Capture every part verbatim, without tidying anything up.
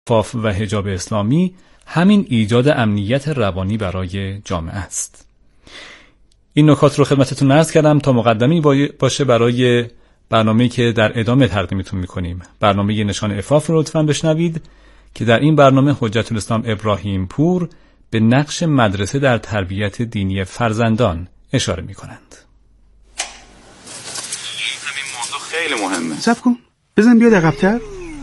عفاف و حجاب اسلامی همین ایجاد امنیت روانی برای جامعه است. این نکات رو خدمتتون عرض کردم تا مقدمه‌ای باشه برای برنامه‌ای که در ادامه تقدیمتون می‌کنیم. برنامه نشان عفاف رو لطفاً بشنوید که در این برنامه حجت الاسلام ابراهیم پور به نقش مدرسه در تربیت دینی فرزندان اشاره می‌کنند. همین موضوع خیلی مهمه. صبر کن. بزن بیاد عقب‌تر.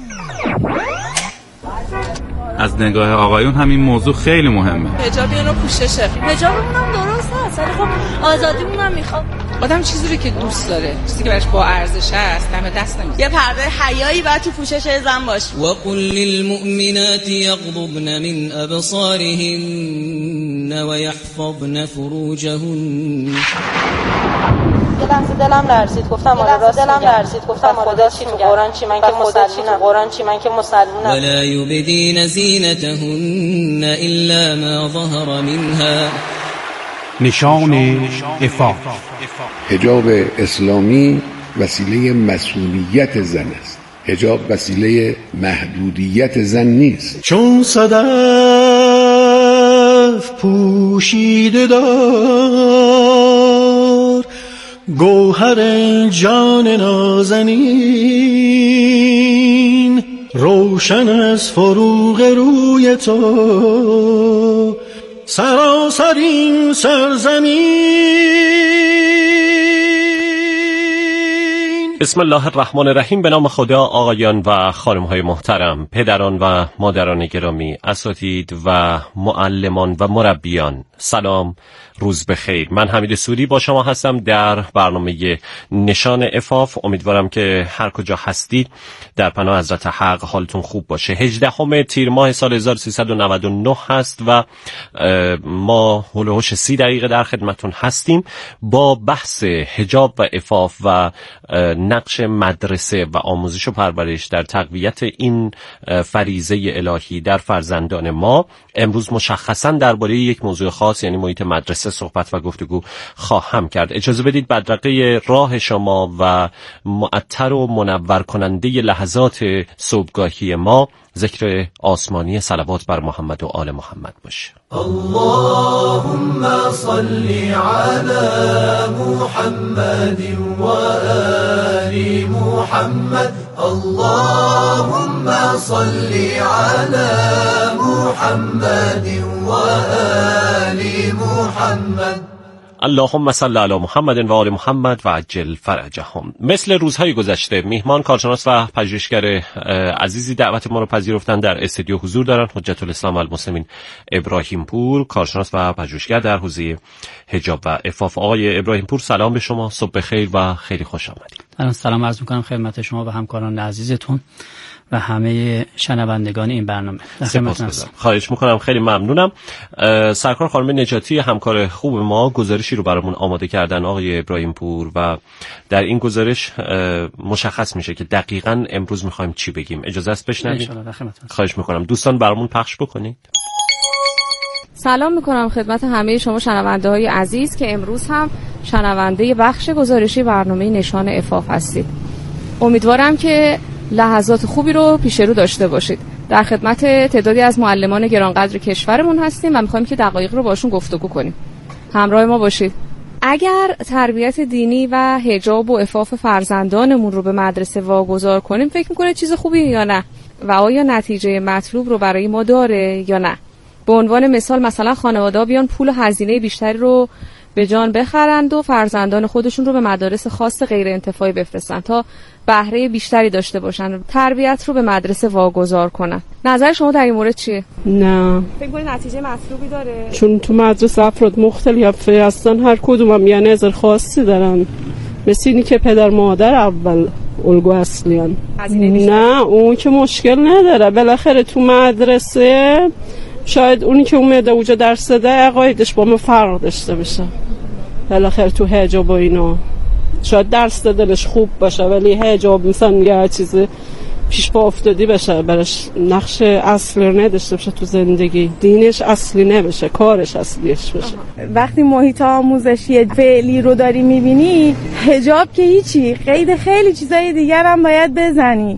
از نگاه آقایون همین موضوع خیلی مهمه. حجاب یعنی پوششه. حجابمون هم درست هست، ولی خب آزادیمون هم میخواد. آدم چیزی رو که دوست داره، چیزی که براش با ارزش است، دم دست نمیذاره. یه پرده حیایی بعد تو پوشش زن باشه. و قل للمؤمنات یغضبن من ابصارهن و یحفظن فروجهن. یه لحظه دلم لرزید، گفتم آره راست دلم لرزید، گفتم خدا چی تو قرآن چی من که مسلمونم، قرآن چی من که مسلمونم. ولا یبدین زینتهن الا ما ظهر منها. نشان عفاف. حجاب اسلامی وسیله مسئولیت زن است. حجاب وسیله محدودیت زن نیست. چون صدف پوشیده دار گوهر جان نازنین، روشن از فروغ روی تو سراسر این سرزمین. بسم الله الرحمن الرحیم. به نام خدا. آقایان و خانم‌های محترم، پدران و مادران گرامی، اساتید و معلمان و مربیان، سلام، روز بخیر. من حمید سوری با شما هستم در برنامه نشان عفاف. امیدوارم که هر کجا هستید در پناه حضرت حق حالتون خوب باشه. هجدهم تیر ماه سال هزار و سیصد و نود و نه هست و ما هول و هوش سی دقیقه در خدمتون هستیم با بحث حجاب و عفاف و نقش مدرسه و آموزش و پرورش در تقویت این فریضه الهی در فرزندان ما. امروز مشخصا درباره یک موضوع خاص یعنی محیط مدرسه صحبت و گفتگو خواهم کرد. اجازه بدید بدرقه راه شما و معطر و منور کننده لحظات صبحگاهی ما ذکر آسمانی صلوات بر محمد و آل محمد باشه. اللهم صل علی محمد و آل محمد. اللهم صل علی محمد و آل محمد. اللهم صل علی محمد و آل محمد و عجل فرجهم. مثل روزهای گذشته میهمان کارشناس و پژوهشگر عزیزی دعوت ما رو پذیرفتن. در استودیو حضور دارن حجت الاسلام و المسلمین ابراهیم پور، کارشناس و پژوهشگر در حوزه حجاب و عفاف. آقای ابراهیم پور سلام به شما، صبح بخیر و خیلی خوش آمدید. سلام عرض می‌کنم خدمت شما و همکاران عزیزتون و همه شنوندگان این برنامه. خواهش میکنم، خیلی ممنونم. سرکار خانم نجاتی همکار خوب ما گزارشی رو برامون آماده کردن آقای ابراهیم پور و در این گزارش مشخص میشه که دقیقاً امروز میخوایم چی بگیم. اجازه است بشنوید؟ خواهش میکنم دوستان برامون پخش بکنید. سلام میکنم خدمت همه شما شنونده های عزیز که امروز هم شنونده بخش گزارشی برنامه نشان عفاف هستید. امیدوارم که لحظات خوبی رو پیش رو داشته باشید. در خدمت تعدادی از معلمان گرانقدر کشورمون هستیم و میخوایم که دقایق رو باشون گفتگو کنیم. همراه ما باشید. اگر تربیت دینی و حجاب و عفاف فرزندانمون رو به مدرسه واگذار کنیم فکر میکنه چیز خوبیه یا نه؟ و آیا نتیجه مطلوب رو برای ما داره یا نه؟ به عنوان مثال مثلا خانواده‌ها بیان پول و هزینه بیشتری رو به جان بخرند و فرزندان خودشون رو به مدارس خاص غیر انتفاعی بفرستن تا بهره بیشتری داشته باشن، تربیت رو به مدرسه واگذار کنن. نظر شما در این مورد چیه؟ نه. فکر کنید نتیجه مطلوبی داره؟ چون تو مدرسه افراد مختلفی هستن، هر کدوم هم یه نظر خاصی دارن. مثل اینی که پدر مادر اول الگو اصلیان. نه اون که مشکل نداره، بالاخره تو مدرسه شاید اونی که اومده اونجا درس ده عقایدش با ما فرق داشته باشه. بالاخره تو حجاب و اینا شاید درس دادنش خوب باشه ولی حجاب مثلا یه چیز پیش پا افتادی بشه، براش نقش اصلی نداشته باشه تو زندگی، دینش اصلی نباشه، کارش اصلیش باشه. وقتی محیط آموزشی فعلی رو داری میبینی، حجاب که هیچی، قید خیلی چیزای دیگر هم باید بزنی.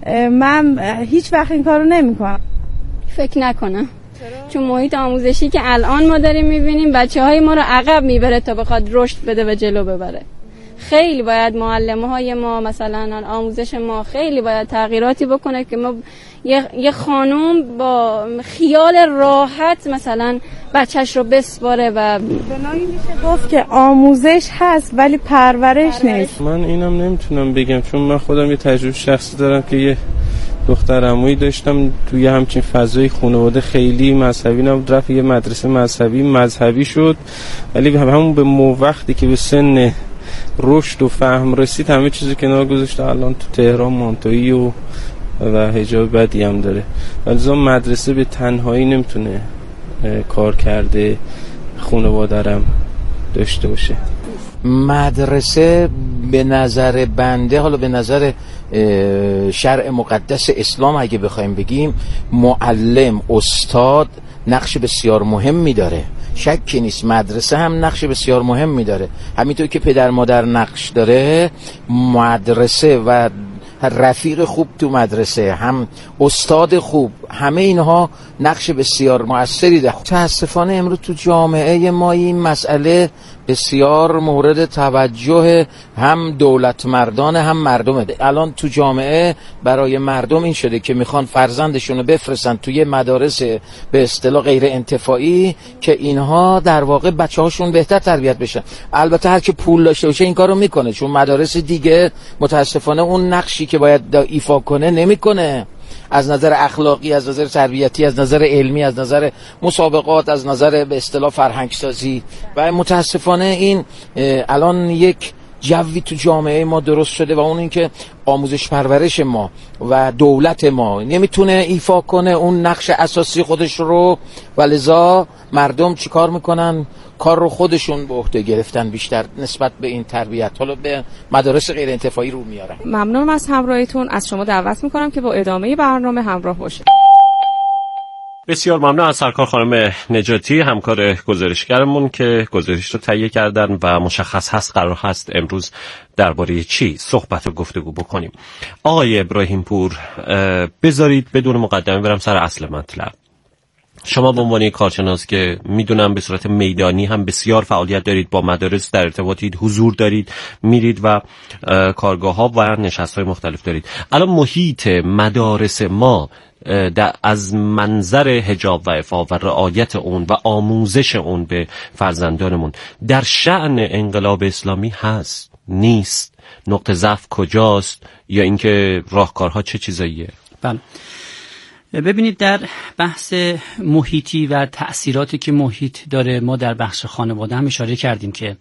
من هیچ وقت این کارو نمیکنم. فکر نکنم، چون محیط آموزشی که الان ما داریم میبینیم بچه‌های ما رو عقب میبره تا بخواد رشد بده و جلو ببره. خیلی باید معلم‌های ما مثلا آموزش ما خیلی باید تغییراتی بکنه که ما یه, یه خانم با خیال راحت مثلا بچهش رو بسپاره و بنایی میشه گفت که آموزش هست ولی پرورش, پرورش نیست. من اینم نمیتونم بگم، چون من خودم یه تجربه شخصی دارم که یه دختر عمویی داشتم توی همچین فضای خانواده خیلی مذهبی نبود، رفت یه مدرسه مذهبی مذهبی شد، ولی همون به مو وقتی که به سن رشد و فهم رسید همه چیزی کنار گذاشته. الان تو تهران مانتویی و و حجاب بدی هم داره. ولی مدرسه به تنهایی نمیتونه کار کرده خانواده‌ام داشته باشه. مدرسه به نظر بنده، حالا به نظر شرع مقدس اسلام اگه بخوایم بگیم، معلم استاد نقش بسیار مهمی داره، شکی نیست. مدرسه هم نقش بسیار مهمی داره، همینطور که پدر مادر نقش داره، مدرسه و رفیق خوب تو مدرسه، هم استاد خوب، همه اینها نقش بسیار مؤثری داره. متاسفانه امروز تو جامعه ما این مسئله بسیار مورد توجه هم دولت مردان هم مردم. الان تو جامعه برای مردم این شده که میخوان فرزندشون رو بفرستن توی مدارس به اصطلاح غیر انتفاعی که اینها در واقع بچه‌هاشون بهتر تربیت بشن. البته هر کی پول داشته باشه این کارو میکنه، چون مدارس دیگه متاسفانه اون نقشی که باید ایفا کنه نمیکنه، از نظر اخلاقی، از نظر تربیتی، از نظر علمی، از نظر مسابقات، از نظر به اصطلاح فرهنگ سازی. و متاسفانه این الان یک جوی تو جامعه ما درست شده و اون این که آموزش پرورش ما و دولت ما نمیتونه ایفا کنه اون نقش اساسی خودش رو، و لذا مردم چیکار میکنن؟ کار رو خودشون به عهده گرفتن بیشتر نسبت به این تربیت، حالا به مدارس غیر انتفاعی رو میارن. ممنونم از همراهیتون. از شما دعوت میکنم که با ادامه برنامه همراه باشید. بسیار ممنون از سرکار خانم نجاتی، همکار گزارشگرمون که گزارش رو تهیه کردن و مشخص هست قرار هست امروز درباره چی صحبت و گفتگو بکنیم. آقای ابراهیم پور، بذارید بدون مقدمه برم سر اصل مطلب. شما به عنوان کارشناس که میدونم به صورت میدانی هم بسیار فعالیت دارید، با مدارس در ارتباطید، حضور دارید، میرید و کارگاه ها و نشست های مختلف دارید. الان محیط مدارس ما از منظر حجاب و عفاف و رعایت اون و آموزش اون به فرزندانمون در شأن انقلاب اسلامی هست نیست؟ نقطه ضعف کجاست؟ یا اینکه راهکارها چه چیزاییه؟ بله، ببینید در بحث محیطی و تأثیراتی که محیط داره، ما در بخش خانواده هم اشاره کردیم که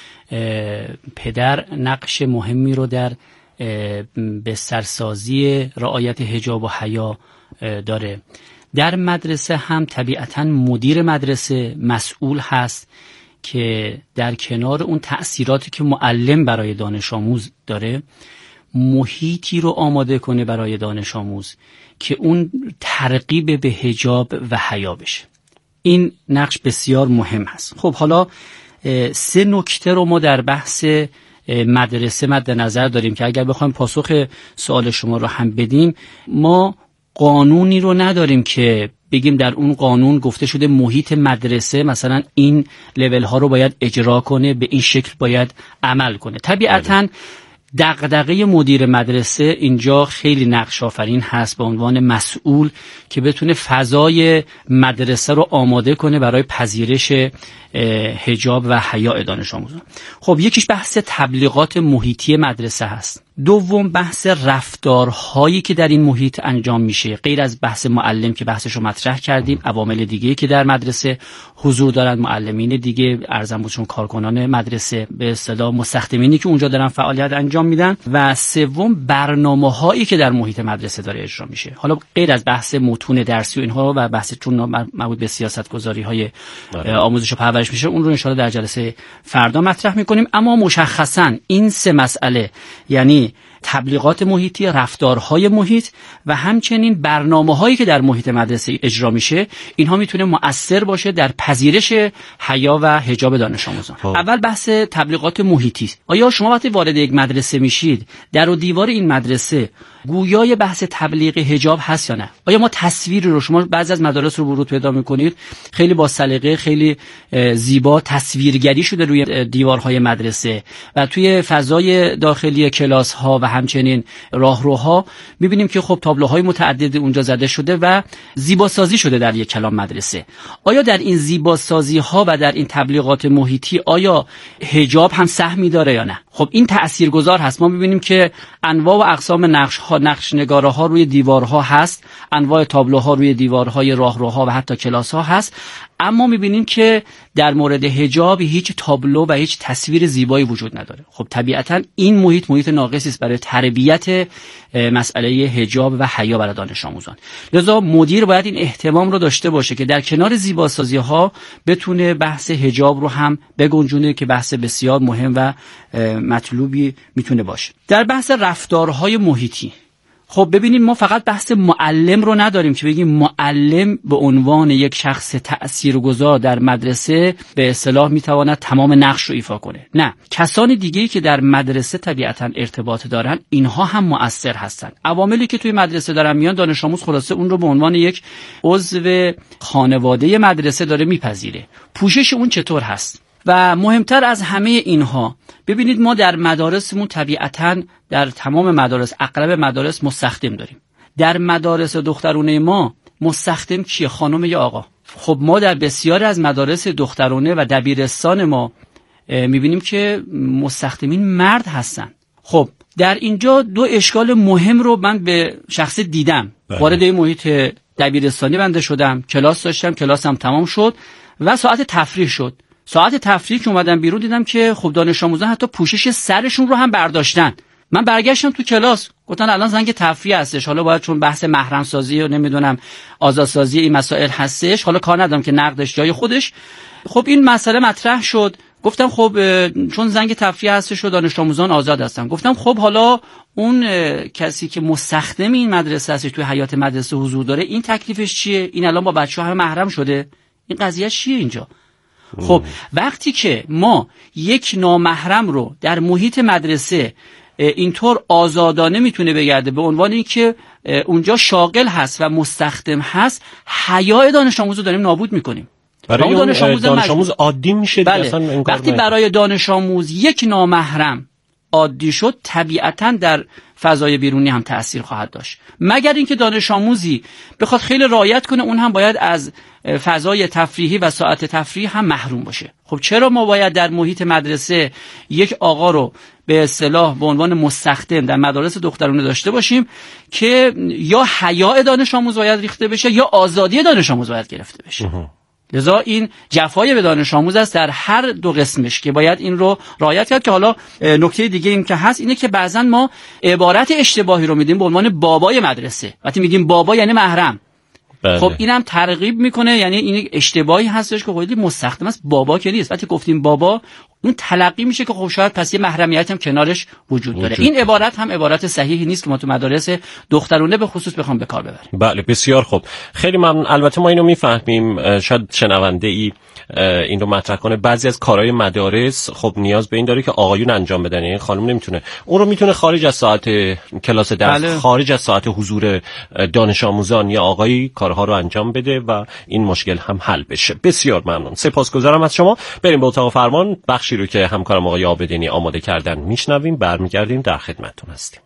پدر نقش مهمی رو در به سرسازی رعایت حجاب و حیا داره. در مدرسه هم طبیعتاً مدیر مدرسه مسئول هست که در کنار اون تأثیراتی که معلم برای دانش آموز داره، محیطی رو آماده کنه برای دانش آموز که اون ترغیب به حجاب و حیا بشه. این نقش بسیار مهم هست. خب حالا سه نکته رو ما در بحث مدرسه مد نظر داریم که اگر بخوایم پاسخ سوال شما رو هم بدیم، ما قانونی رو نداریم که بگیم در اون قانون گفته شده محیط مدرسه مثلا این لول ها رو باید اجرا کنه، به این شکل باید عمل کنه. طبیعتاً دغدغه مدیر مدرسه اینجا خیلی نقش آفرین هست به عنوان مسئول که بتونه فضای مدرسه رو آماده کنه برای پذیرش حجاب و حیا دانش آموزان. خب یکیش بحث تبلیغات محیطی مدرسه هست. دوم بحث رفتارهایی که در این محیط انجام میشه، غیر از بحث معلم که بحثش رو مطرح کردیم، عوامل دیگه که در مدرسه حضور دارن، معلمین دیگه، ارزم بودشون کارکنان مدرسه، به اصطلاح مستخدمینی که اونجا دارن فعالیت انجام میدن، و سوم برنامه‌هایی که در محیط مدرسه داره اجرا میشه. حالا غیر از بحث متون درسی و اینها و بحث چون مربوط به سیاست‌گذاری‌های آموزش و پرورش میشه، اون رو ان شاءالله در جلسه فردا مطرح میکنیم. اما مشخصاً این سه مسئله، یعنی تبلیغات محیطی، رفتارهای محیط و همچنین برنامه‌هایی که در محیط مدرسه اجرا میشه، اینها میتونه مؤثر باشه در پذیرش حیا و حجاب دانش آموزان. اول بحث تبلیغات محیطی. آیا شما وقتی وارد یک مدرسه میشید، در و دیوار این مدرسه گویای بحث تبلیغ حجاب هست یا نه؟ آیا ما تصویری رو، شما بعضی از مدارس رو ورود پیدا می‌کنید خیلی با سلیقه، خیلی زیبا تصویرگری شده روی دیوارهای مدرسه و توی فضای داخلی کلاس‌ها و همچنین راهروها می‌بینیم که خب تابلوهای متعدد اونجا زده شده و زیباسازی شده در یک کلام مدرسه. آیا در این زیباسازی‌ها و در این تبلیغات محیطی آیا حجاب هم سهمی داره یا نه؟ خب این تاثیرگذار هست. ما می‌بینیم که انواع و اقسام نقش‌ها، نقش نگاره‌ها روی دیوارها هست، انواع تابلوها روی دیوارهای راهروها و حتی کلاس‌ها هست، اما می‌بینیم که در مورد حجاب هیچ تابلو و هیچ تصویر زیبایی وجود نداره. خب طبیعتاً این محیط محیط ناقصی است برای تربیت مسئله حجاب و حیا برای دانش آموزان. لذا مدیر باید این اهتمام رو داشته باشه که در کنار زیباسازی‌ها بتونه بحث حجاب رو هم بگنجونه که بحث بسیار مهم و مطلوبی میتونه باشه. در بحث رفتارهای محیطی، خب ببینید ما فقط بحث معلم رو نداریم که بگیم معلم به عنوان یک شخص تأثیرگذار در مدرسه به اصطلاح میتواند تمام نقش رو ایفا کنه. نه، کسان دیگه‌ای که در مدرسه طبیعتاً ارتباط دارن اینها هم مؤثر هستن. عواملی که توی مدرسه دارن میان، دانش آموز خلاصه اون رو به عنوان یک عضو خانواده مدرسه داره میپذیره. پوشش اون چطور هست؟ و مهمتر از همه اینها، ببینید ما در مدارسمون طبیعتاً در تمام مدارس، اغلب مدارس مستخدم داریم. در مدارس دخترانه ما مستخدم کیه؟ خانم یا آقا؟ خب ما در بسیاری از مدارس دخترانه و دبیرستان ما میبینیم که مستخدمین مرد هستن. خب در اینجا دو اشکال مهم رو من به شخص دیدم. وارد محیط دبیرستانی بنده شدم، کلاس داشتم، کلاسم تمام شد و ساعت تفریح شد. ساعت تفریح که اومدم بیرون دیدم که خب دانش آموزان حتی پوشش سرشون رو هم برداشتن. من برگشتم تو کلاس، گفتن الان زنگ تفریح هستش، حالا باید چون بحث محرم سازی و نمیدونم آزادسازی این مسائل هستش، حالا کار ندارم که نقدش جای خودش. خب این مسئله مطرح شد، گفتم خب چون زنگ تفریح هستش و دانش آموزان آزاد هستن، گفتم خب حالا اون کسی که مستخدم این مدرسه هستش، توی حیات مدرسه حضور داره، این تکلیفش چیه؟ این الان با بچه‌ها همه محرم شده، این قضیه چیه اینجا؟ خب وقتی که ما یک نامحرم رو در محیط مدرسه اینطور آزادانه میتونه بگرده به عنوان اینکه اونجا شاغل هست و مستخدم هست، حیای دانش آموز رو داریم نابود میکنیم. برای دانش آموز دانش آموز عادی میشه. بله. وقتی برای دانش آموز یک نامحرم عادی شد، طبیعتاً در فضای بیرونی هم تأثیر خواهد داشت. مگر اینکه دانش آموزی بخواد خیلی رعایت کنه، اون هم باید از فضای تفریحی و ساعت تفریح هم محروم باشه. خب چرا ما باید در محیط مدرسه یک آقا رو به اصطلاح به عنوان مستخدم در مدارس دخترانه داشته باشیم که یا حیاء دانش آموز باید ریخته بشه یا آزادی دانش آموز باید گرفته بشه؟ لذا این جفای به دانش آموز است در هر دو قسمش که باید این رو رعایت کرد. که حالا نکته دیگه این که هست اینه که بعضا ما عبارت اشتباهی رو میدیم به عنوان بابای مدرسه. وقتی میگیم بابا یعنی محرم. بله. خب اینم ترغیب میکنه، یعنی این اشتباهی هستش که خودی مستخدم است، بابا که نیست. وقتی گفتیم بابا اون تلقی میشه که خب شاید پس یه محرمیت هم کنارش وجود داره. وجود. این عبارت هم عبارت صحیحی نیست که ما تو مدارس دخترانه به خصوص بخوام به کار ببریم. بله بسیار خوب، خیلی ممنون. البته ما اینو میفهمیم، شاید شنونده ای این رو مطرح کنه، بعضی از کارهای مدارس خب نیاز به این داره که آقایون انجام بدن، یعنی خانم نمیتونه. اون رو میتونه خارج از ساعت کلاس درس، بله. خارج از ساعت حضور دانش آموزان یا آقایی کارها رو انجام بده و این مشکل هم حل بشه. بسیار ممنون، سپاسگزارم از شما. بریم به اتاق فرمان، بخشی رو که همکارم آقای عابدینی آماده کردن میشنویم، برمیگردیم در خدمتتون هستیم.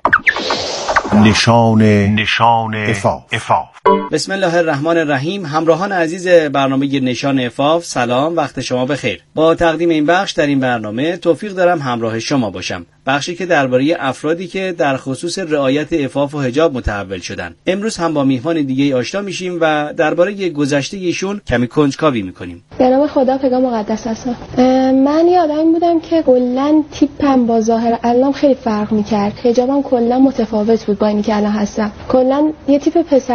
نشان نشان عفاف. بسم الله الرحمن الرحیم. همراهان عزیز برنامه نشان عفاف، سلام، وقت شما بخیر. با تقدیم این بخش در این برنامه توفیق دارم همراه شما باشم. بخشی که درباره افرادی که در خصوص رعایت عفاف و حجاب متحول شدن. امروز هم با میهمان دیگه آشنا میشیم و درباره گذشته ایشون کمی کنجکاوی میکنیم. به نام خدا، پیغام مقدس هستم. من یه آدمی بودم که کلا تیپم با ظاهر الان خیلی فرق میکرد. حجابم کلا متفاوت بود با اینی که الان هستم. کلا یه تیپ پسرونه می‌داشتم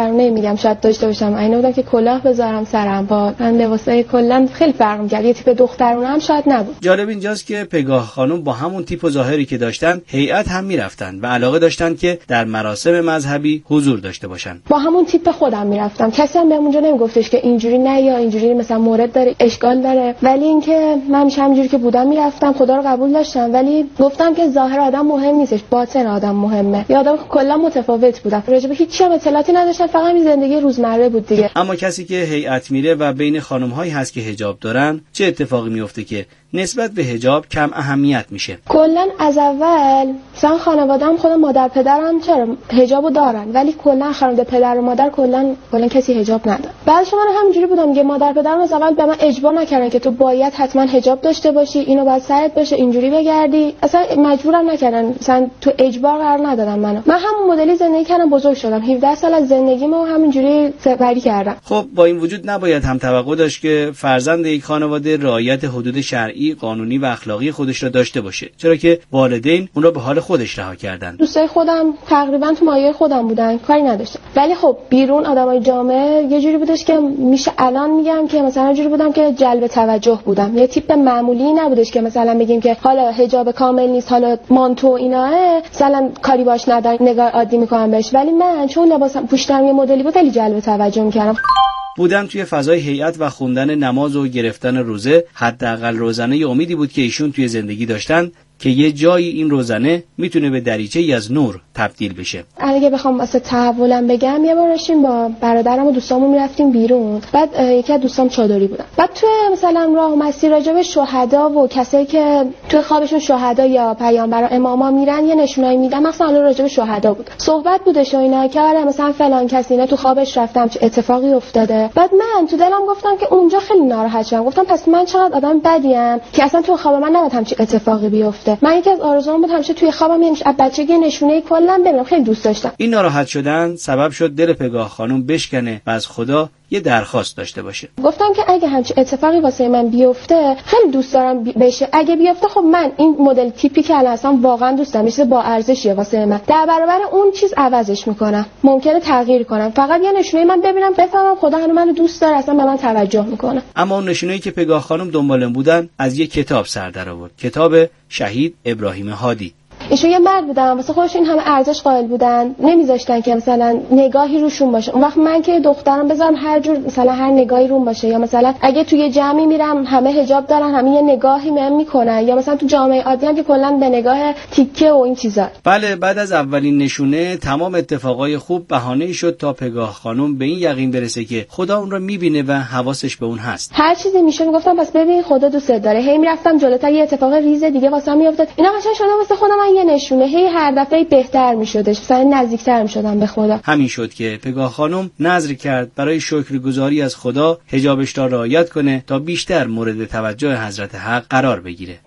بگم شاید داشته باشم. عینه بودم که کلاه بذارم سرم، با من لباسای کلا خیلی فرق می‌کرد. یه تیپ دخترونه هم شاید نبود. جالب اینجاست که پگاه خانم با همون تیپ و ظاهری که داشتن هیئت هم میرفتن و علاقه داشتن که در مراسم مذهبی حضور داشته باشن. با همون تیپ خودم میرفتم. کسی هم بهمون نمیگفتش که اینجوری نه یا اینجوری مثلا مورد داره، اشکال داره. ولی اینکه من همیشه همینجوری که بودم میرفتم، خدا رو قبول داشتم. ولی گفتم که ظاهر آدم مهم نیستش، باطن آدم مهمه. یا آدم کلا متفاوت بودم. راجع به هیچ چیز اطلاعاتی نداشتم، فقط این زندگی روزمره بود دیگه. اما کسی که هیئت میره و بین خانم‌هایی هست که حجاب دارن، چه اتفاقی میفته که نسبت به حجاب کم اهمیت میشه؟ کلا از اول مثلا خانواده‌ام، خود مادر پدرم چرا حجابو دارن، ولی کلا خانواده پدر و مادر کلا کلا کسی حجاب نداره. بعدش من همینجوری بودم که مادر پدرم از اول به من اجبار نکردن که تو باید حتما حجاب داشته باشی، اینو باید سرت باشه، اینجوری بگردی. اصلا مجبورم نکردن، مثلا تو اجبار قرار ندادن منو. من همون مدلی زندگی کردم، بزرگ شدم. هفده سال از زندگیمو همینجوری سپری کردم. خب با این وجود نباید هم توقع داشت که فرزند یک خانواده رعایت حدود شرعی، قانونی و اخلاقی خودش را داشته باشه، چرا که والدین اون را به حال خودش رها کردن. دوستای خودم تقریبا تو مایه خودم بودن، کاری نداشتم. ولی خب بیرون آدمای جامعه یه جوری بودش که میشه الان میگم که مثلا جوری بودم که جلب توجه بودم. یه تیپ معمولی نبودش که مثلا بگیم که حالا حجاب کامل نیست، حالا مانتو ایناه، مثلا کاری باش ندارن، نگاه عادی میکنم بهش. ولی من چون لباسم پوشتم یه مدلی بود، خیلی جلب توجه میکردم. بودن توی فضای هیئت و خوندن نماز و گرفتن روزه حداقل روزنه ی امیدی بود که ایشون توی زندگی داشتن که یه جایی این روزنه میتونه به دریچه‌ای از نور تبدیل بشه. اگه بخوام واسه تحولم بگم، یه بار داشتیم با برادرم و دوستامون میرفتیم بیرون. بعد یکی از دوستام چادری بودن. بعد توی مثلا راه و مسیر راجع به شهدا و کسایی که توی خوابشون شهدا یا پیامبر اماما میرن یه نشونایی میدن، مثلا راجع به شهدا بود. صحبت بودش و اینا که آره مثلا فلان کسی اینا تو خوابش رفتم چه اتفاقی افتاده. بعد من تو دلم گفتم که اونجا خیلی ناراحت شدم. گفتم پس من چقدر آدم بدیم که اصلا تو خواب من نباید همچین اتفاقی بیفته. من یکی از آرزوام بود همیشه توی خوابم یه از بچگی نشونه کلا ببینم، خیلی دوست داشتم. این ناراحت شدن سبب شد دل پگاه خانم بشکنه و از خدا یه درخواست داشته باشه. گفتم که اگه همچین اتفاقی واسه من بیفته خیلی دوست دارم بشه. اگه بیفته خب من این مدل تیپی که الان اصلا واقعا دوست دارم، چیز با ارزشیه واسه من، در برابر اون چیز عوضش میکنم، ممکنه تغییر کنم، فقط یه نشونه من ببینم بفهمم خدا هنوز منو دوست داره، اصلا به من توجه میکنه. اما اون نشونه‌ای که پگاه خانم دنبالم بودن از یک کتاب سر در آورد، کتاب شهید ابراهیم هادی. ایشون یه مرد بودن، واسه خودشون این همه ارزش قائل بودن، نمیذاشتن که مثلا نگاهی روشون باشه. اون وقت من که دخترم بذارم هر جور مثلا هر نگاهی روم باشه، یا مثلا اگه توی جمعی میرم همه حجاب دارن، همه یه نگاهی بهم میکنن، یا مثلا تو جامعه عادی هم که کلا به نگاه تیکه و این چیزا. بله، بعد از اولین نشونه تمام اتفاقای خوب بهانه‌ای شد تا پگاه خانم به این یقین برسه که خدا اون رو میبینه و حواسش به اون هست. هر چیزی میشه میگفتم پس ببین خدا دوست داره. هی میرفتم جلوتر، یه اتفاق ریز دیگه واسم میافتاد. اینا قشنگ شده واسه خودم یه نشونه، هی هر دفعه بهتر میشدش، مثلا نزدیکتر میشدم به خدا. همین شد که پگاه خانم نذر کرد برای شکرگزاری از خدا حجابش را رعایت کنه تا بیشتر مورد توجه حضرت حق قرار بگیره.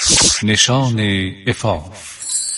نشان عفاف.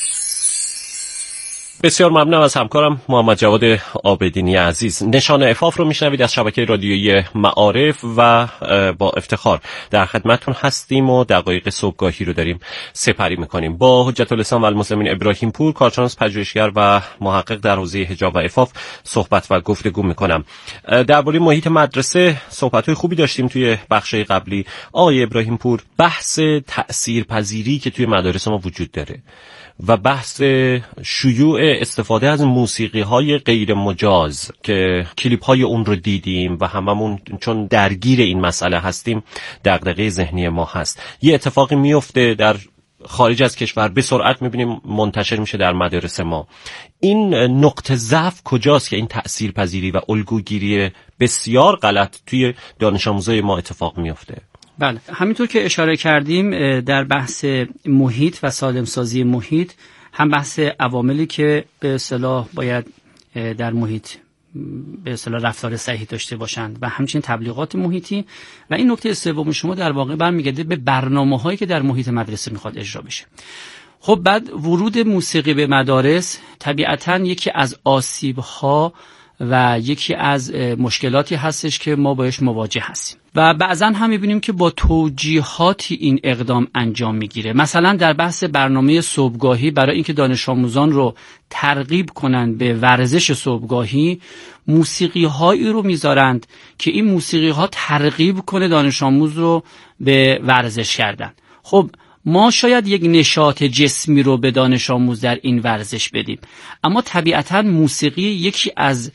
بسیار ممنونم از همکارم محمد جواد عابدینی عزیز. نشان عفاف رو میشنوید از شبکه رادیویی معارف و با افتخار در خدمتتون هستیم و دقایق صبحگاهی رو داریم سپری میکنیم با حجت الاسلام و المسلمین ابراهیم پور، کارشناس پژوهشگر و محقق در حوزه حجاب و عفاف صحبت و گفتگو میکنم. درباره محیط مدرسه صحبت‌های خوبی داشتیم توی بخش قبلی. آقای ابراهیم پور، بحث تأثیرپذیری که توی مدارس ما وجود داره و بحث شیوع استفاده از موسیقی‌های غیر مجاز که کلیپ‌های اون رو دیدیم و هممون چون درگیر این مسئله هستیم دغدغه ذهنی ما هست. یه اتفاقی میفته در خارج از کشور، به سرعت می‌بینیم منتشر میشه در مدارس ما. این نقطه ضعف کجاست که این تأثیرپذیری و الگوگیری بسیار غلط توی دانش آموزای ما اتفاق میفته؟ بله، همینطور که اشاره کردیم در بحث محیط و سالمسازی محیط، هم بحث عواملی که به اصطلاح باید در محیط به اصطلاح رفتار صحیح داشته باشند و همچنین تبلیغات محیطی، و این نکته سوم شما در واقع برمیگرده به برنامه‌هایی که در محیط مدرسه میخواد اجرا بشه. خب بعد ورود موسیقی به مدارس طبیعتاً یکی از آسیب‌ها و یکی از مشکلاتی هستش که ما باش مواجه هستیم و بعضا هم می‌بینیم که با توجیهاتی این اقدام انجام میگیره. مثلا در بحث برنامه صبحگاهی برای اینکه دانش آموزان رو ترغیب کنند به ورزش صبحگاهی، موسیقی هایی رو میذارند که این موسیقی ها ترغیب کنه دانش آموز رو به ورزش کردن. خب ما شاید یک نشاط جسمی رو به دانش آموز در این ورزش بدیم، اما طبیعتاً موسیقی یکی از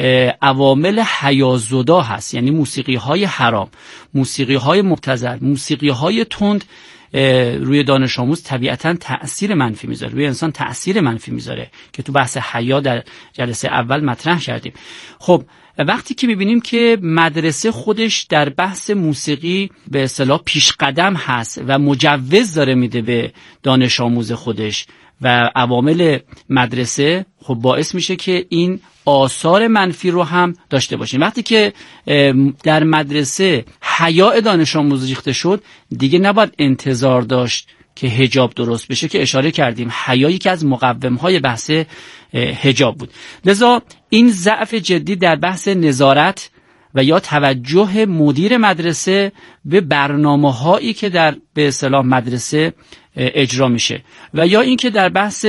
عوامل حیازودا هست، یعنی موسیقی های حرام، موسیقی های مبتذل، موسیقی های تند روی دانش آموز طبیعتاً تأثیر منفی میذاره، روی انسان تأثیر منفی میذاره که تو بحث حیا در جلسه اول مطرح کردیم. خب وقتی که میبینیم که مدرسه خودش در بحث موسیقی به اصطلاح پیش قدم هست و مجوز داره میده به دانش آموز خودش و عوامل مدرسه، خب باعث میشه که این آثار منفی رو هم داشته باشیم. وقتی که در مدرسه حیا دانش آموز ریخته شد، دیگه نباید انتظار داشت که حجاب درست بشه که اشاره کردیم حیا یکی از مقوم‌های بحث حجاب بود. لذا این ضعف جدی در بحث نظارت و یا توجه مدیر مدرسه به برنامه‌هایی که در به اصطلاح مدرسه اجرا میشه و یا اینکه در بحث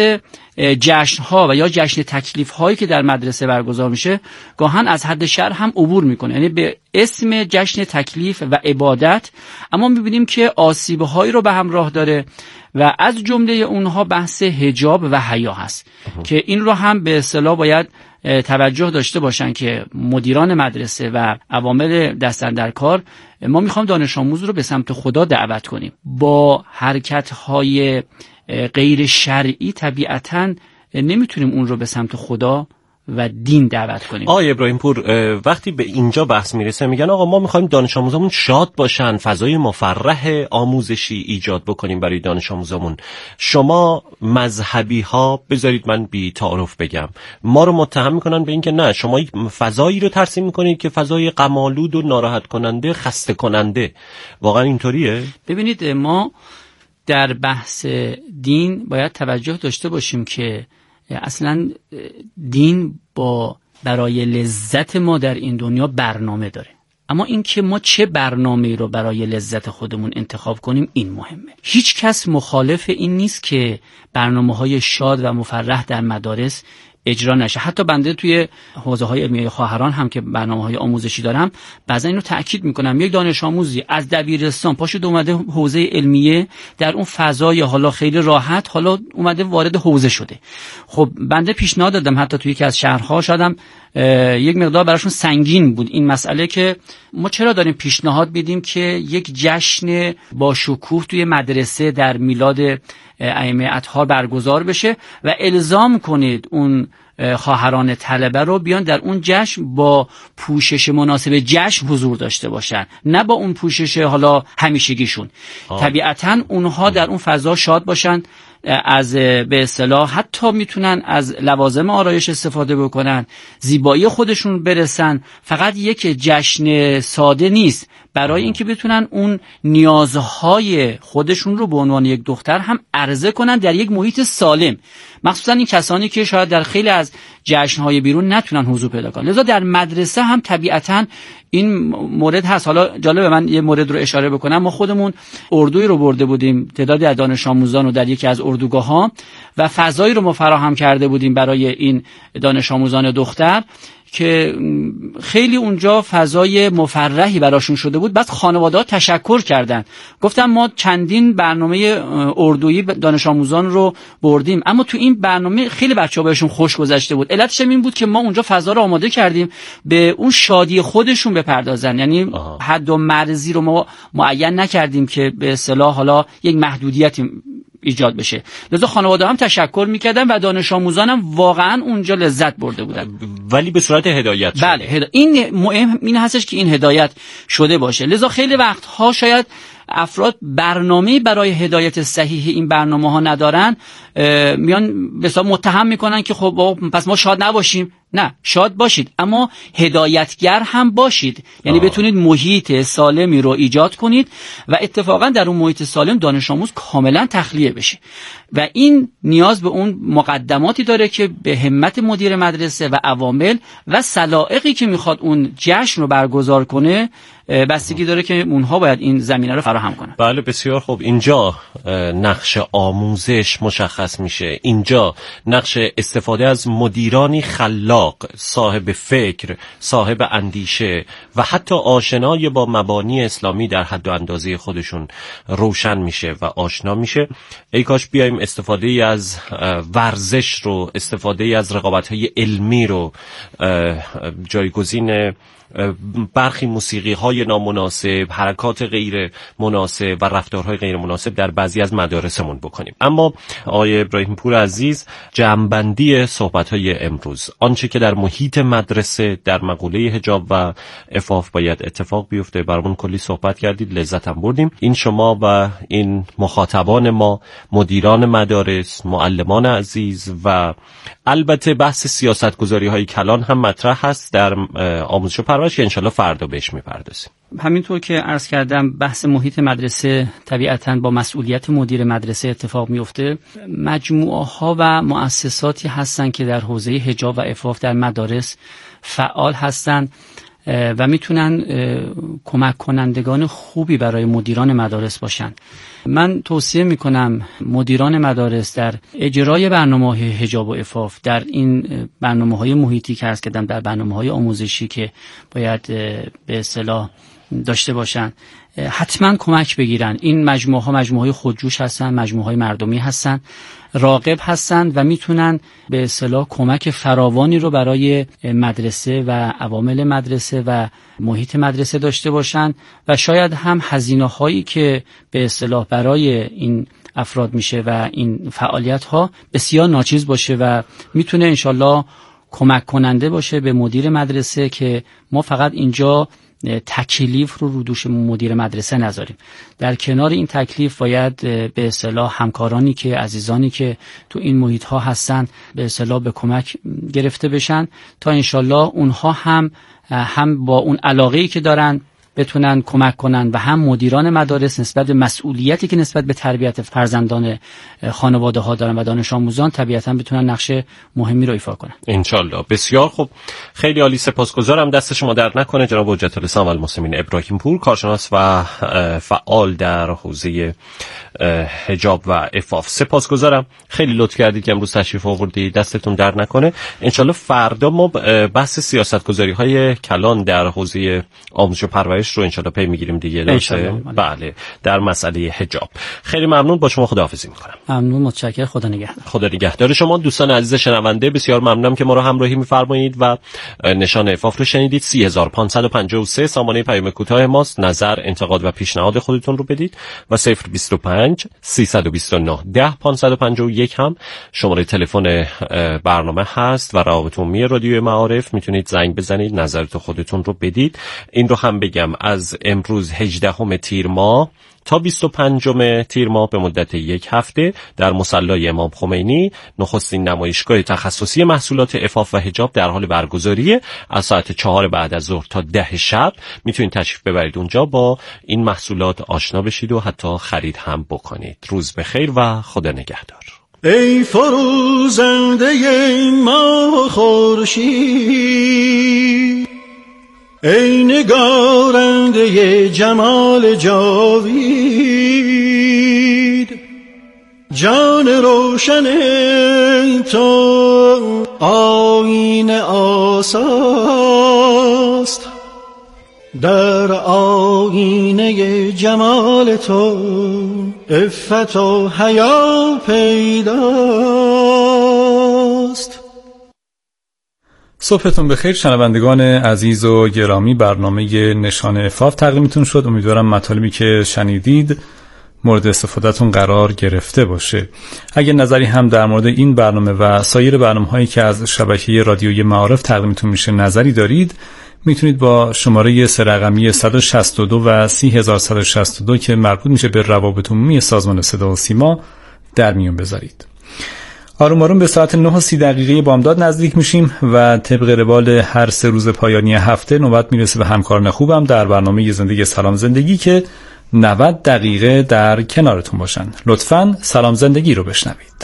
جشن‌ها و یا جشن تکلیف‌هایی که در مدرسه برگزار میشه گاهن از حد شرع هم عبور میکنه، یعنی به اسم جشن تکلیف و عبادت، اما میبینیم که آسیب‌هایی رو به همراه داره و از جمله اونها بحث حجاب و حیا هست که این رو هم به اصطلاح باید توجه داشته باشن که مدیران مدرسه و عوامل دست اندر کار. ما میخوام دانش آموز رو به سمت خدا دعوت کنیم، با حرکت‌های غیر شرعی طبیعتاً نمیتونیم اون رو به سمت خدا و دین دعوت کنیم. آقای ابراهیم پور، وقتی به اینجا بحث میرسه میگن آقا ما میخوایم دانش آموزامون شاد باشن، فضای مفرح آموزشی ایجاد بکنیم برای دانش آموزامون. شما مذهبی ها، بذارید من بی تعارف بگم، ما رو متهم میکنن به اینکه نه، شما یک فضایی رو ترسیم میکنید که فضای غم‌آلود و ناراحت کننده، خسته کننده. واقعا اینطوریه؟ ببینید، ما در بحث دین باید توجه داشته باشیم که اصلا دین با برای لذت ما در این دنیا برنامه داره، اما این که ما چه برنامه‌ای رو برای لذت خودمون انتخاب کنیم این مهمه. هیچ کس مخالف این نیست که برنامه‌های شاد و مفرح در مدارس اجرا نشه. حتی بنده توی حوزه‌های علمیه خواهران هم که برنامه‌های آموزشی دارم بعضا اینو تأکید میکنم، یک دانش آموزی از دبیرستان پاشو اومده حوزه علمیه، در اون فضای حالا خیلی راحت حالا اومده وارد حوزه شده. خب بنده پیشنهاد دادم حتی توی یکی از شهرها، شدم یک مقدار براشون سنگین بود این مسئله که ما چرا داریم پیشنهاد میدیم که یک جشن با شکوه توی مدرسه در میلاد ائمه اطهار برگزار بشه و الزام کنید اون خواهران طلبه رو بیان در اون جشن با پوشش مناسب جشن حضور داشته باشن، نه با اون پوشش حالا همیشگیشون. طبیعتاً اونها در اون فضا شاد باشن، از به اصطلاح حتی میتونن از لوازم آرایش استفاده بکنن، زیبایی خودشون برسن. فقط یک جشن ساده نیست، برای اینکه بتونن اون نیازهای خودشون رو به عنوان یک دختر هم عرضه کنن در یک محیط سالم، مخصوصا این کسانی که شاید در خیلی از جشن‌های بیرون نتونن حضور پیدا کنن. لذا در مدرسه هم طبیعتاً این مورد هست. حالا جالبه من یه مورد رو اشاره بکنم. ما خودمون اردویی رو برده بودیم، تعدادی از دانش آموزان رو در یکی از اردوگاه‌ها و فضایی رو ما فراهم کرده بودیم برای این دانش آموزان دختر که خیلی اونجا فضای مفرحی براشون شده بود. بعد خانواده‌ها تشکر کردن، گفتم ما چندین برنامه اردویی دانش آموزان رو بردیم، اما تو این برنامه خیلی بچه‌ها بهشون خوش گذشته بود. علتش این بود که ما اونجا فضا رو آماده کردیم به اون شادی خودشون بپردازن، یعنی آها. حد و مرزی رو ما معین نکردیم که به اصطلاح حالا یک محدودیتی ایجاد بشه. لذا خانواده هم تشکر میکردن و دانش آموزان هم واقعا اونجا لذت برده بودن، ولی به صورت هدایت شده. بله هدا... این مهم این هستش که این هدایت شده باشه. لذا خیلی وقتها شاید افراد برنامه برای هدایت صحیح این برنامه ها ندارن، میان به حساب متهم میکنن که خب پس ما شاد نباشیم. نه، شاد باشید اما هدایتگر هم باشید، یعنی آه. بتونید محیط سالمی رو ایجاد کنید و اتفاقا در اون محیط سالم دانش آموز کاملا تخلیه بشه. و این نیاز به اون مقدماتی داره که به همت مدیر مدرسه و عوامل و سلائقی که میخواد اون جشن رو برگزار کنه بستگی داره که اونها باید این زمینه رو فراهم کنن. بله بسیار خوب. اینجا نقش آموزش مشخص میشه، اینجا نقش استفاده از مدیرانی خلاق، صاحب فکر، صاحب اندیشه و حتی آشنای با مبانی اسلامی در حد و اندازه خودشون روشن میشه و آشنا میشه. ای کاش بیایم استفاده از ورزش رو، استفاده از رقابت‌های علمی رو جایگزین برخی موسیقی های نامناسب، حرکات غیر مناسب و رفتارهای غیر مناسب در بعضی از مدارسمون بکنیم. اما آقای ابراهیم پور عزیز، جمع‌بندی صحبت های امروز، آنچه که در محیط مدرسه در مقوله حجاب و عفاف باید اتفاق بیفته، برامون کلی صحبت کردید، لذت هم بردیم. این شما و این مخاطبان ما، مدیران مدارس، معلمان عزیز و البته بحث سیاستگذاری های کلان هم مطرح هست در آموزش و پرورش که انشالله فردا بهش میپردازیم. همینطور که عرض کردم بحث محیط مدرسه طبیعتاً با مسئولیت مدیر مدرسه اتفاق میفته. مجموعه ها و مؤسساتی هستن که در حوزه حجاب و عفاف در مدارس فعال هستن و میتونن کمک کنندگان خوبی برای مدیران مدارس باشن. من توصیه میکنم مدیران مدارس در اجرای برنامه‌های حجاب و عفاف، در این برنامه‌های محیطی که عرض کردم، در برنامه‌های آموزشی که باید به اصطلاح داشته باشن، حتما کمک بگیرن. این مجموعه ها مجموعه های خودجوش هستن، مجموعه های مردمی هستن، راغب هستن و میتونن به اصطلاح کمک فراوانی رو برای مدرسه و عوامل مدرسه و محیط مدرسه داشته باشن و شاید هم هزینه هایی که به اصطلاح برای این افراد میشه و این فعالیت ها بسیار ناچیز باشه و میتونه انشالله کمک کننده باشه به مدیر مدرسه که ما فقط اینجا تکلیف رو رو دوش مدیر مدرسه نذاریم. در کنار این تکلیف باید به اصطلاح همکارانی که عزیزانی که تو این محیط ها هستن به اصطلاح به کمک گرفته بشن تا انشالله اونها هم هم با اون علاقه‌ای که دارن بتونن کمک کنن و هم مدیران مدارس نسبت به مسئولیتی که نسبت به تربیت فرزندان خانواده ها دارن و دانش آموزان طبیعتاً بتونن نقش مهمی رو ایفا کنن انشالله. بسیار خوب، خیلی عالی، سپاسگزارم. دست شما درد نکنه جناب حجت الاسلام والمسلمین ابراهیم پور، کارشناس و فعال در حوزه حجاب و عفاف. سپاسگزارم، خیلی لطف کردید که امروز تشریف آوردید، دستتون درد نکنه. انشالله فردا ما بحث سیاستگذاری های کلان در حوزه آموزش و پرورش رو انشالله پی میگیریم دیگه. بله، در مسئله حجاب. خیلی ممنون، با شما خداحافظی میکنم. ممنون، متشکرم، خدا نگهدار. خدا نگهدار شما. دوستان عزیز شنونده، بسیار ممنونم که ما رو همراهی میفرمایید و نشان عفاف رو شنیدید. سه هزار و پانصد و پنجاه و سه سامانه پیام کوتاه ماست. نظر، انتقاد و پیشنهاد خودتون رو بدید و صفر بیست و پنج سیصد و بیست و نه ده پانصد و پنجاه و یک هم شماره تلفن برنامه هست و روابط عمومی رادیو معارف. میتونید زنگ بزنید، نظرت خودتون رو بدید. این رو هم بگم از امروز هجدهم تیر ماه تا بیست و پنجم تیر ماه به مدت یک هفته در مصلی امام خمینی نخستین نمایشگاه تخصصی محصولات عفاف و حجاب در حال برگزاریه. از ساعت چهار بعد از ظهر تا ده شب میتونید تشریف ببرید اونجا، با این محصولات آشنا بشید و حتی خرید هم بکنید. روز بخیر و خدا نگهدار. ای فروزنده ماه خورشید، ای نگارنده جمال جاوید، جان روشن تو آیین آساست، در آیینه جمال تو عفت و حیا پیداست. صبحتون بخیر شنوندگان عزیز و گرامی، برنامه نشان عفاف تقدیمتون شد. امیدوارم مطالبی که شنیدید مورد استفادهتون قرار گرفته باشه. اگر نظری هم در مورد این برنامه و سایر برنامه‌هایی که از شبکه رادیوی معارف تقدیمتون میشه نظری دارید، میتونید با شماره سه رقمی صد و شصت و دو و سی هزار و صد و شصت و دو که مربوط میشه به روابط عمومی سازمان صدا و سیما در میون بذارید. آروم آروم به ساعت نه و سی دقیقه بامداد نزدیک میشیم و طبق روال هر سه روز پایانی هفته نوبت میرسه به همکاران خوبم در برنامه زندگی سلام زندگی که نود دقیقه در کنارتون باشن. لطفاً سلام زندگی رو بشنوید.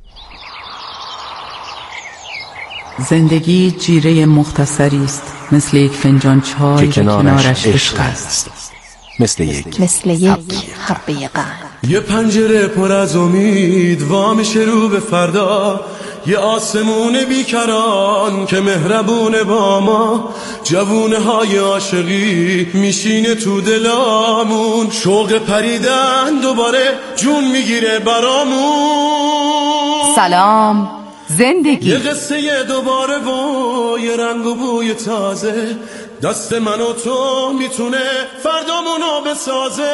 زندگی جیره مختصری است، مثل یک فنجان چای که کنارش عشق است، مثل یک مثل یک حبه قند. یه پنجره پر از امید وا میشه رو به فردا، یه آسمون بیکران که مهربونه با ما، جوونه های عاشقی میشینه تو دلامون، شوق پریدن دوباره جون میگیره برامون. سلام زندگی. یه قصه دوباره و یه رنگ و بوی تازه، دست من و تو میتونه فردامونو بسازه.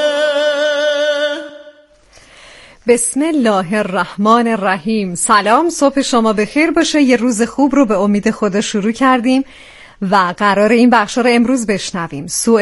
بسم الله الرحمن الرحیم. سلام، صبح شما بخیر باشه. یه روز خوب رو به امید خدا شروع کردیم و قرار این بخش رو امروز بشنویم. سوء